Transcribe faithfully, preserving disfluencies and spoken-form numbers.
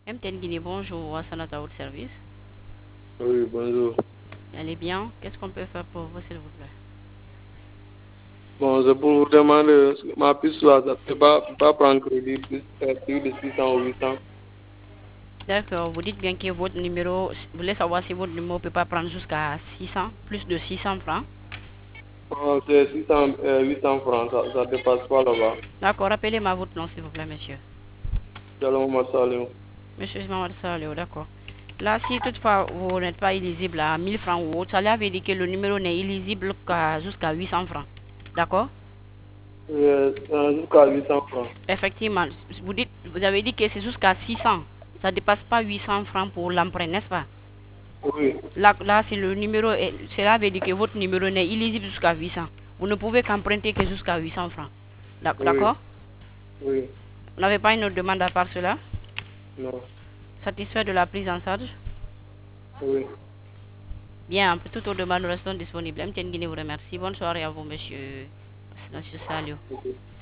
M T N Guinée, bonjour, Sanata au service. Oui, bonjour. Allez bien, qu'est-ce qu'on peut faire pour vous, s'il vous plaît? Bon, c'est pour vous demander, ma puce là, ça ne peut pas, pas prendre crédit plus, euh, plus de six cents ou huit cents. D'accord, vous dites bien que votre numéro, vous voulez savoir si votre numéro ne peut pas prendre jusqu'à six cents, plus de six cents francs. Oh, c'est six cents, euh, huit cents francs, ça ne dépasse pas là-bas. D'accord, rappelez-moi votre nom, s'il vous plaît, monsieur. Shalom Massalim. Monsieur Mamad Salio, d'accord. Là, si toutefois vous n'êtes pas éligible à mille francs ou autre, ça veut dire que le numéro n'est éligible qu'à jusqu'à huit cents francs. D'accord? Euh, euh, jusqu'à huit cents francs. Effectivement, vous, dites, vous avez dit que c'est jusqu'à six cents. Ça ne dépasse pas huit cents francs pour l'emprunt, n'est-ce pas? Oui, Là, là c'est le numéro, est- cela veut dire que votre numéro n'est illisible jusqu'à huit cents. Vous ne pouvez qu'emprunter que jusqu'à huit cents francs. D'ac- oui, D'accord? oui, Vous n'avez pas une autre demande à part cela? non, Satisfait de la prise en charge? oui. Bien, pour toute autre demande, nous restons disponibles. M T N Guinée vous remercie. Bonne soirée à vous, monsieur, monsieur Salio. Ok.